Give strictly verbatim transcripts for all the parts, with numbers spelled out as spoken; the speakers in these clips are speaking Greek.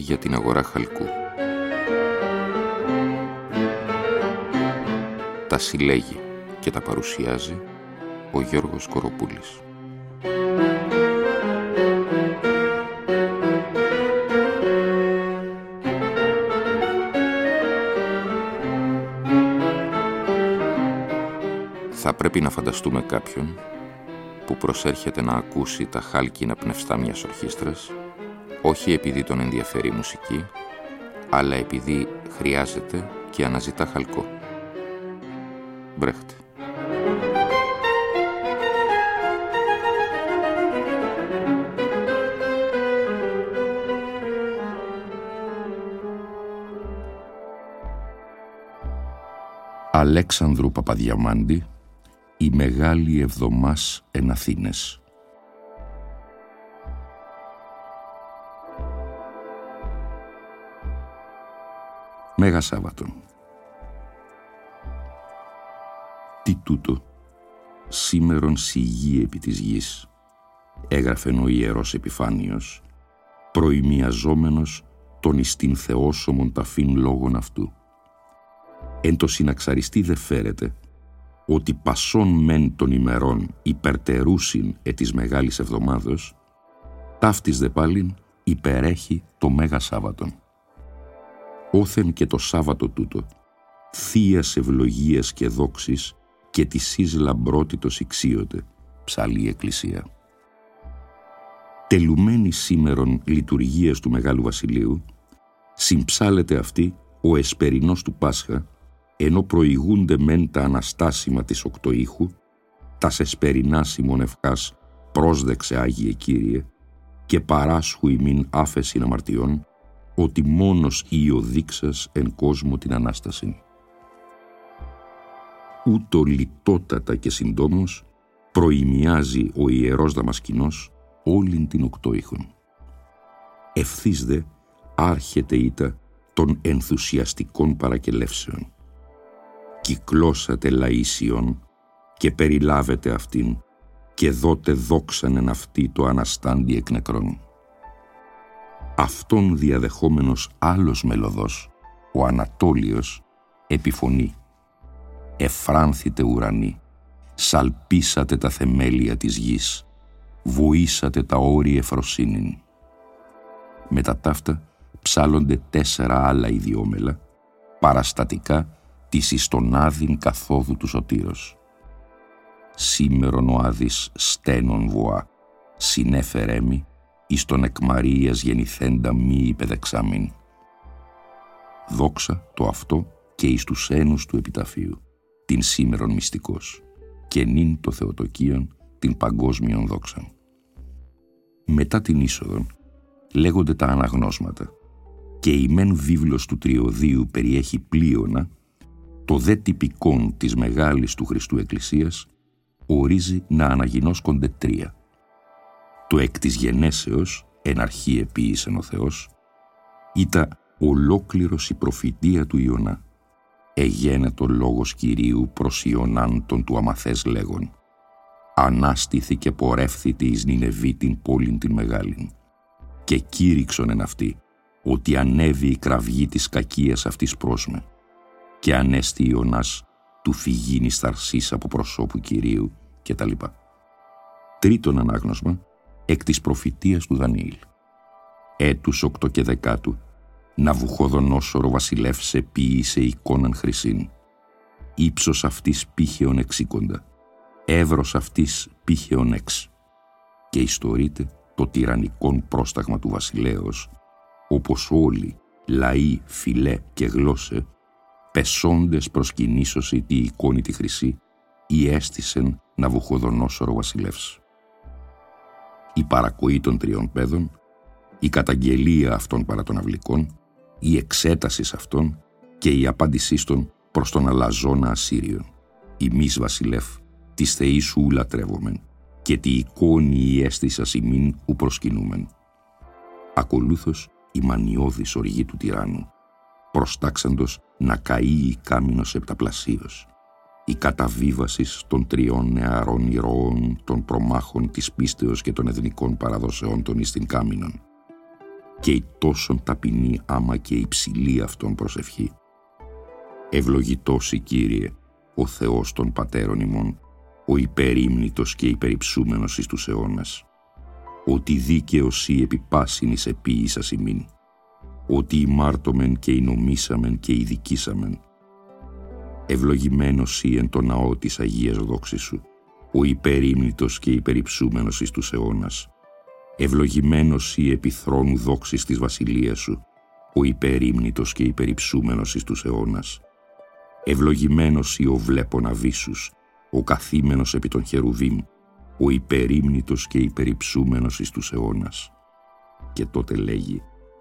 για την αγορά χαλκού. Τα συλλέγει και τα παρουσιάζει ο Γιώργος Κοροπούλης. Θα πρέπει να φανταστούμε κάποιον που προσέρχεται να ακούσει τα χάλκινα πνευστά μιας ορχήστρας, όχι επειδή τον ενδιαφέρει η μουσική, αλλά επειδή χρειάζεται και αναζητά χαλκό. Μπρέχτ. Αλέξανδρου Παπαδιαμάντη, η Μεγάλη Εβδομάς εν Αθήνες. Μέγα Σάββατον. Τι τούτο, σήμερον σιγή επί της γης, έγραφεν ο Ιερός Επιφάνιος, προημιαζόμενος τον εις την θεόσωμον ταφήν λόγων αυτού. Εν το συναξαριστή δε φέρεται, ότι πασών μεν των ημερών υπερτερούσιν ε της Μεγάλης Εβδομάδος, ταύτης δε πάλιν υπερέχει το Μέγα Σάββατον. Όθεν και το Σάββατο τούτο, θείας ευλογίας και δόξης και της εις λαμπρότητος ηξίωτε, ψαλεί η Εκκλησία. Τελουμένη σήμερον λειτουργίας του Μεγάλου Βασιλείου, συμψάλεται αυτή ο εσπερινός του Πάσχα, ενώ προηγούνται μεν τα αναστάσιμα της οκτωήχου, τας εσπερινάς ημών ευχάς πρόσδεξε Άγιε Κύριε, και παράσχου ημίν άφεσιν αμαρτιών, ότι μόνος Υιοδείξας εν κόσμο την Ανάσταση. Ούτω λιτότατα και συντόμως προημιάζει ο Ιερός Δαμασκηνός όλην την οκτώηχον. Ευθύς δε άρχεται ήτα των ενθουσιαστικών παρακελεύσεων. Κυκλώσατε λαΐσιον και περιλάβετε αυτήν και δότε δόξαν εν αυτή το αναστάντι εκ νεκρών. Αυτόν διαδεχόμενος άλλος μελωδός, ο Ανατόλιος, επιφωνεί: «Εφράνθητε ουρανοί, σαλπίσατε τα θεμέλια της γης, βοήσατε τα όρη εφροσύνην». Μετά ταύτα ψάλλονται τέσσερα άλλα ιδιόμελα, παραστατικά της εις τον άδειν καθόδου του σωτήρος. Σήμερον ο άδης στένον βοά, συνέφερέμι, εις τον εκ Μαρίας γεννηθέντα μη υπεδεξάμην. Δόξα το αυτό και εις τους ένους του επιταφείου, την σήμερον μυστικός, και νυν το Θεοτοκίον την παγκόσμιον δόξαν. Μετά την είσοδον λέγονται τα αναγνώσματα, και η μεν βίβλος του Τριωδίου περιέχει πλείονα, το δε τυπικόν της Μεγάλης του Χριστού Εκκλησίας ορίζει να αναγινώσκονται τρία. Το εκ της γενέσεως, εν αρχή επίησεν ο Θεός, ήτα ολόκληρος η προφητεία του Ιωνά. Εγένετο λόγος Κυρίου προς Ιωνάν τον του αμαθές λέγον. Ανάστηθη και πορεύθητη εις Νινεβή την πόλην την μεγάλην. Και κήρυξον εν αυτή, ότι ανέβη η κραυγή της κακίας αυτής πρόσμε. Και ανέστη Ιωνάς του φυγήν εις θαρσής από προσώπου Κυρίου κτλ. Τρίτον ανάγνωσμα, εκ της προφητείας του Δανιήλ. Έτους οκτώ και δεκάτου, Ναβουχοδονόσορο βασιλεύς επίησε εικόναν χρυσήν. Ήψος αυτής πήχεων εξήκοντα, εύρος αυτής πήχεων εξ. Και ιστορείται το τυραννικόν πρόσταγμα του βασιλέως, όπως όλοι, λαοί, φυλέ και γλώσσε, πεσόντες προσκυνήσωση τη εικόνη τη χρυσή, ή έστησεν Ναβουχοδονόσορο βασιλεύς. Η παρακοή των τριών παιδών, η καταγγελία αυτών παρά των αυλικών, η εξέταση αυτών και η απάντησή των προς τον αλαζόνα Ασσύριον. Ημείς βασιλεύ, της θεής σου λατρεύομεν, και τη εικόνη η αίσθησας ημίν ου προσκυνούμεν. Ακολούθως η μανιώδης οργή του τυράννου, προστάξαντος να καεί η κάμινος επταπλασίως. Η καταβίβασης των τριών νεαρών ηρώων των προμάχων της πίστεως και των εθνικών παραδοσεών των εις την κάμινον. και η τόσον ταπεινή άμα και υψηλή αυτόν προσευχή. Ευλογητός η Κύριε, ο Θεός των πατέρων ημών, ο υπερήμνητος και υπερυψούμενος εις τους αιώνας. Ότι δίκαιος ή επιπάσιν εις επίησας ημίν, ότι ημάρτωμεν και εινομήσαμεν και ειδικήσαμεν. Ευλογημένος ή εν το ναό της Αγίας δόξης σου, ο υπερήμνητος και υπερυψούμενος εις τους αιώνας. Ευλογημένος ή επί θρόνου δόξης της βασιλείας σου, ο υπερήμνητος και υπερυψούμενος εις τους αιώνας. Ευλογημένος ή ο βλέπων αβύσσους, ο καθήμενος επί των χερουβίμ, ο υπερήμνητος και υπερυψούμενος εις τους αιώνας. Και τότε λέγει: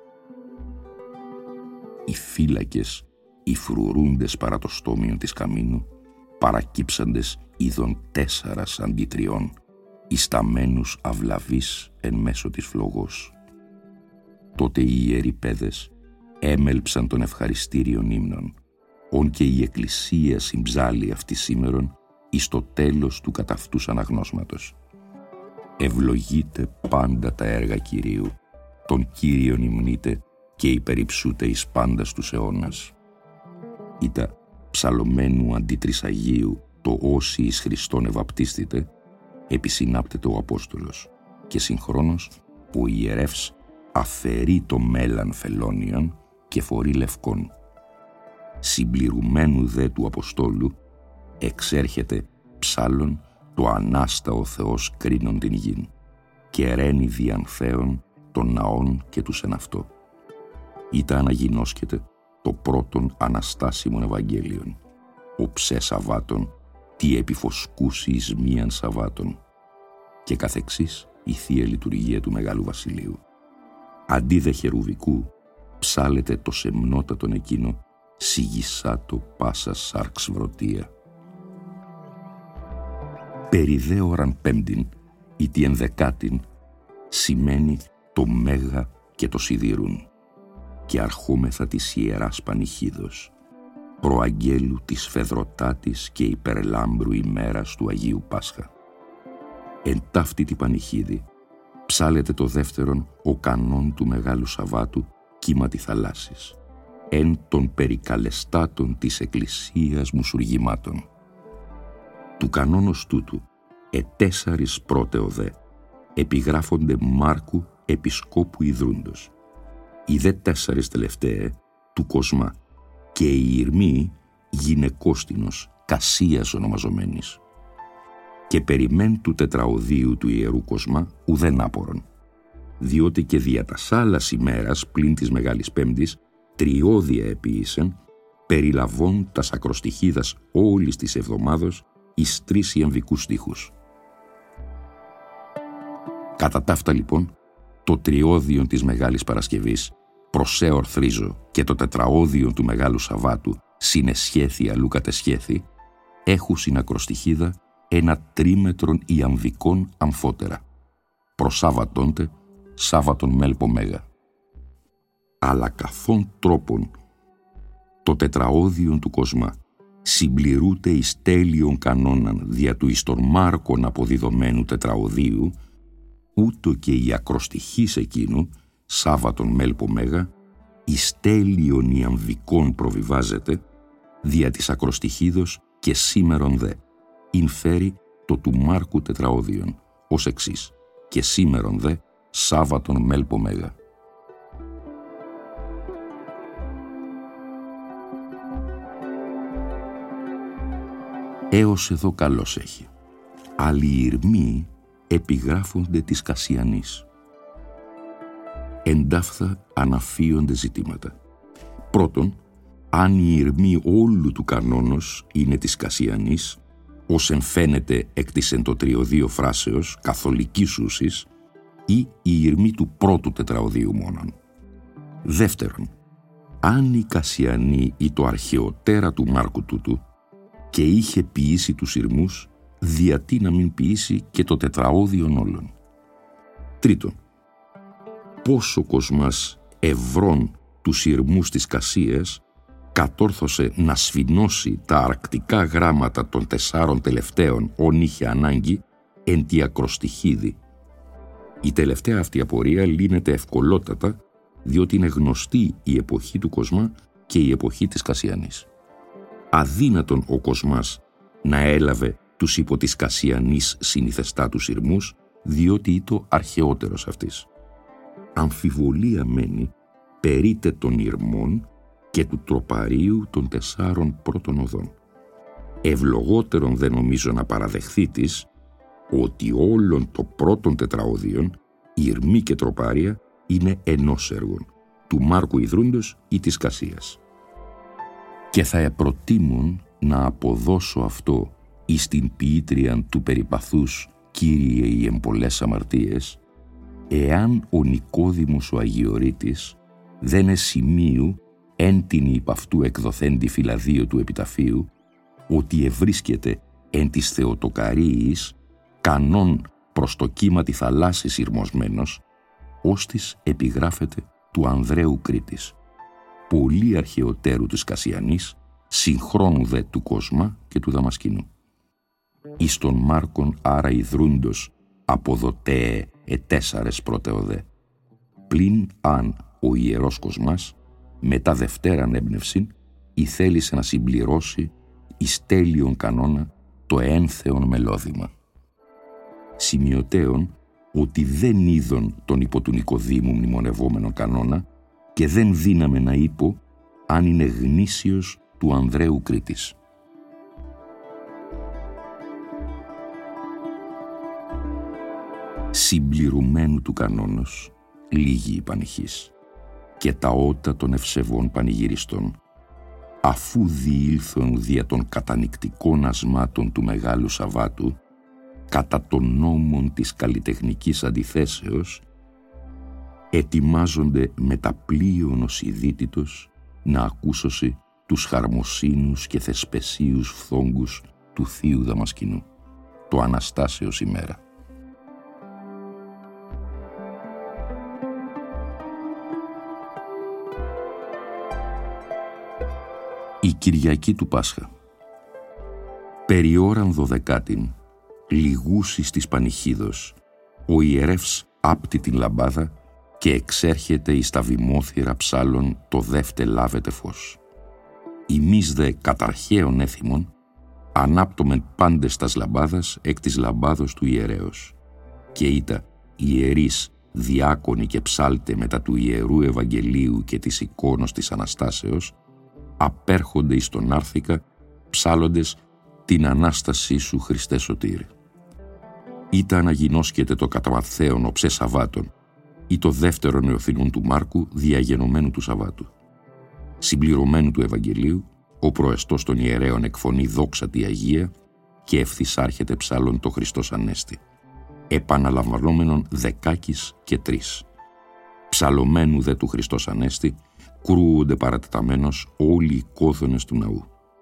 οι φύλακες, οι φρουρούντες παρά το στόμιον της καμίνου, παρακύψαντες είδων τέσσαρας αντιτριών, ισταμένους αυλαβείς εν μέσω της φλογός. Τότε οι ιεροί παιδες έμελψαν των ευχαριστήριων ύμνων, ον και η Εκκλησία συμψάλλει αυτή σήμερον εις το τέλος του κατ' αυτούς αναγνώσματος. Ευλογείτε πάντα τα έργα Κυρίου, τον Κύριον υμνείτε και υπερυψούτε εις πάντας τους αιώνας. Ήτα ψαλωμένου αντιτρισαγίου το όσοι εις Χριστόν ευαπτίστητε, επισυνάπτεται ο Απόστολος και συγχρόνως ο ιερεύς αφαιρεί το μέλαν φελώνιον και φορεί λευκόν. Συμπληρουμένου δε του Αποστόλου εξέρχεται ψάλλον το ανάσταο Θεός κρίνον την γην και ρένει διανθέων των ναών και τους εν αυτό. Ήτα αναγινώσκεται το πρώτον αναστάσιμον Ευαγγέλιον, ο ψε Σαββάτων, τι επιφωσκούσει εις μίαν Σαββάτων, και καθεξής η Θεία Λειτουργία του Μεγάλου Βασιλείου. Αντί δε χερουβικού, ψάλεται το σεμνότατον εκείνο, σιγισάτο πάσα σάρξ βρωτία. Περί δε ώραν πέμπτην, ή τη ενδεκάτην, σημαίνει το μέγα και το σιδηρούν, και αρχόμεθα της Ιεράς Πανηχίδος, προαγγέλου της φεδροτάτης και υπερλάμπρου ημέρας του Αγίου Πάσχα. Εν ταύτη τη Πανηχίδη ψάλεται το δεύτερον ο κανόν του Μεγάλου Σαββάτου κύματι θαλάσσης, εν των περικαλεστάτων της Εκκλησίας μουσουργημάτων. Του κανόνος τούτου ετέσσαρις πρώτεο δε επιγράφονται Μάρκου Επισκόπου Ιδρούντος, οι δε τέσσαρις τελευταίε του Κοσμά και η Ηρμή γυναικόστινος Κασίας ονομαζομένης. Και περιμέν του τετραωδίου του Ιερού Κοσμά ουδέν άπορον, διότι και δια τας άλλας ημέρας πλην της Μεγάλης Πέμπτης τριώδια επίησεν, περιλαβών τας ακροστιχίδας όλης της εβδομάδος εις τρεις ιαμβικούς στίχους. Κατά ταύτα λοιπόν, το τριώδιον της Μεγάλης Παρασκευής προσέορθρίζω και το τετραώδιον του Μεγάλου Σαββάτου συνεσχέθη αλλού κατεσχέθη, έχουν συνακροστιχίδα ένα τρίμετρον ιαμβικών αμφότερα. Προσάβατόντε Σάββατον μέλπο μέγα. Αλλά καθόν τρόπον το τετραώδιον του Κοσμά συμπληρούται εις τέλειον κανόναν δια του εις των Μάρκων αποδιδομένου τετραωδίου, ούτω και η ακροστιχής εκείνου, Σάββατον μέλπο μέγα, εις τέλειον ιαμβικών προβιβάζεται, δια της ακροστιχίδος και σήμερον δε, ειν φέρει το του Μάρκου τετραώδιον, ως εξής, και σήμερον δε, Σάββατον μέλπο μέγα. Έως εδώ καλώς έχει. Άλλοι ηρμοί επιγράφονται της Κασιανής. Εντάφθα αναφύονται ζητήματα. Πρώτον, αν η ηρμή όλου του κανόνος είναι της Κασιανής, ως εμφαίνεται εκ της εν το τριωδίο φράσεως καθολικής ούσης, ή η ηρμή του πρώτου τετραωδίου μόνον. Δεύτερον, αν η Κασιανή ή το αρχαιοτέρα του Μάρκου τούτου και είχε ποιήσει τους ηρμούς, διατί να μην ποιήσει και το τετραώδιον όλων. Τρίτον, πόσο Κοσμάς ευρών τους ηρμούς της Κασίας κατόρθωσε να σφινώσει τα αρκτικά γράμματα των τεσσάρων τελευταίων όν είχε ανάγκη εν τη ακροστιχίδη. Η τελευταία αυτή απορία λύνεται ευκολότατα διότι είναι γνωστή η εποχή του Κοσμά και η εποχή της Κασιανής. Αδύνατον ο Κοσμάς να έλαβε τους υπό της Κασιανής συνηθεστάτους ηρμούς, διότι ήτο αρχαιότερος αυτής. Αμφιβολία μένει περίτε των ηρμών και του τροπαρίου των τεσσάρων πρώτων οδών. Ευλογότερον δεν νομίζω να παραδεχθεί της ότι όλων των πρώτων τετραωδίων ηρμή και τροπάρια είναι ενός έργων, του Μάρκου Ιδρούντος ή της Κασίας. Και θα επροτίμουν να αποδώσω αυτό εις την ποιήτριαν του περιπαθούς «Κύριε οι εμπολές αμαρτίες», εάν ο Νικόδημος ο Αγιορείτης δεν εσημείου εν την υπ' αυτού εκδοθέντη φυλαδίο του επιταφείου, ότι ευρίσκεται εν της Θεοτοκαρίης κανόν προς το κύμα τη θαλάσσης ηρμοσμένος, ώστις επιγράφεται του Ανδρέου Κρήτης, πολύ αρχαιοτέρου της Κασιανής, συγχρόνου δε του Κοσμά και του Δαμασκηνού. Εις τον Μάρκον άρα Ιδρούντος αποδοτέε ετέσσαρες πρωτεοδέ, πλην αν ο Ιερός Κοσμάς μετά δευτέραν έμπνευσιν ηθέλησε να συμπληρώσει εις τέλειον κανόνα το ένθεον μελώδημα. Σημειωτέων ότι δεν είδον τον υπό του Νικοδήμου μνημονευόμενον κανόνα και δεν δύναμε να είπω αν είναι γνήσιος του Ανδρέου Κρήτης. Συμπληρωμένου του κανόνος λίγη η πανηχής και τα ότα των ευσεβών πανηγυριστών, αφού διήλθον δια των κατανυκτικών ασμάτων του Μεγάλου Σαββάτου, κατά των νόμων της καλλιτεχνικής αντιθέσεως, ετοιμάζονται με τα πλοίον ως ειδήτητος να ακούσωση τους χαρμοσύνους και θεσπεσίους φθόγκους του Θείου Δαμασκηνού, το Αναστάσεως ημέρα. Η Κυριακή του Πάσχα. Περιώραν δωδεκάτην, λιγούσης της πανηχίδος, ο ιερεύς άπτει την λαμπάδα και εξέρχεται εις τα βημόθυρα ψάλων το δεύτε λάβετε φως. Εμείς δε καταρχαίων έθιμων ανάπτωμεν πάντες τας λαμπάδας εκ της λαμπάδος του ιερέως και ήτα ιερείς διάκονοι και ψάλτε μετά του Ιερού Ευαγγελίου και της εικόνος της Αναστάσεως απέρχονται εις τον άρθικα ψάλλοντες την Ανάστασή σου Χριστέ Σωτήρ. Ήτα αναγινώσκεται το καταβαθέον οψέ Σαββάτων ή το δεύτερον εωθήνων του Μάρκου διαγενωμένου του Σαββάτου. Συμπληρωμένου του Ευαγγελίου, ο προεστός των ιερέων εκφωνεί δόξα τη Αγία και ευθυσάρχεται ψάλλον το Χριστός Ανέστη, επαναλαμβανόμενον δεκάκης και τρεις. Ψαλωμένου δε του Χριστός Ανέστη, κρούονται παρατεταμένως όλοι οι κώδωνες του ναού.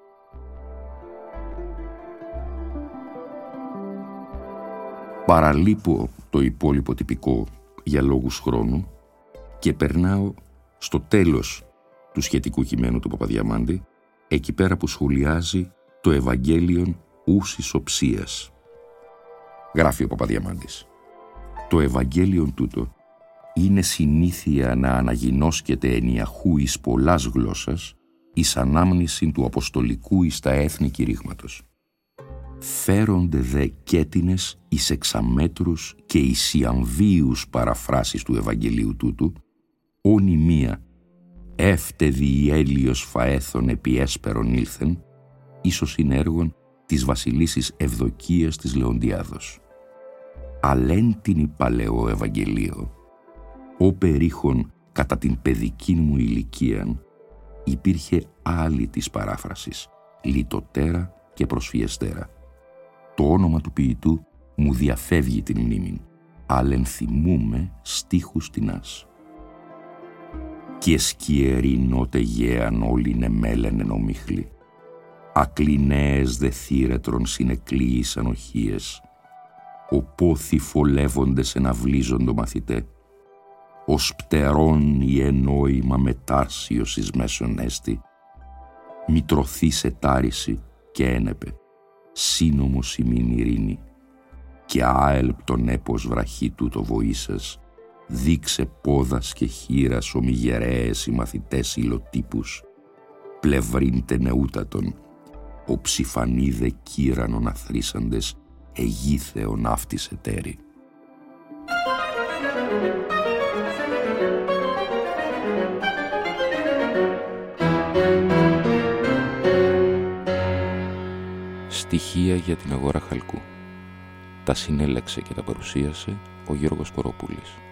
Παραλείπω το υπόλοιπο τυπικό για λόγους χρόνου και περνάω στο τέλος του σχετικού κειμένου του Παπαδιαμάντη, εκεί πέρα που σχολιάζει το Ευαγγέλιον ούσης οψίας. Γράφει ο Παπαδιαμάντης: το Ευαγγέλιον τούτο είναι συνήθεια να αναγινώσκεται εν ιαχού εις πολλάς γλώσσας εις ανάμνηση του αποστολικού εις τα έθνη κηρύγματος. Φέρονται δε κέτινες εις εξαμέτρους και εις ιαμβίους παραφράσεις του Ευαγγελίου τούτου, όνη μία «Εύτεδη η έλιος φαέθων επί έσπερον ήλθεν», ίσως είναι έργον της βασιλίσης Ευδοκίας της Λεοντιάδος. Αλέν την η παλαιό Ευαγγελίο, ο περίχων κατά την παιδική μου ηλικίαν, υπήρχε άλλη της παράφρασης, λιτοτέρα και προσφιεστέρα. Το όνομα του ποιητού μου διαφεύγει την μνήμην, αλλά ενθυμούμε στίχους τεινάς. «Και σκιερινότε γέαν όλην εμέλεν εν ομίχλη, ακλιναίες δε θύρετρον συνεκλείης ανοχίες, ο πόθη φολεύοντες εναυλίζοντο μαθητέ, ως πτερών η ενόημα μετάρσιος εις μέσον έστη, μη τρωθεί σε τάριση και ένεπε, σύνομος ημίν ειρήνη, και άελπτον έπος βραχή του το βοήσας, δείξε πόδας και χείρας ομιγερέες οι μαθητές υλοτύπους, πλευρύντε νεούτατον, ο ψηφανίδε κύρανον αθρίσαντες, εγήθεον ναύτης εταίρη. Στοιχεία για την αγορά χαλκού. Τα συνέλεξε και τα παρουσίασε ο Γιώργος Κοροπούλης.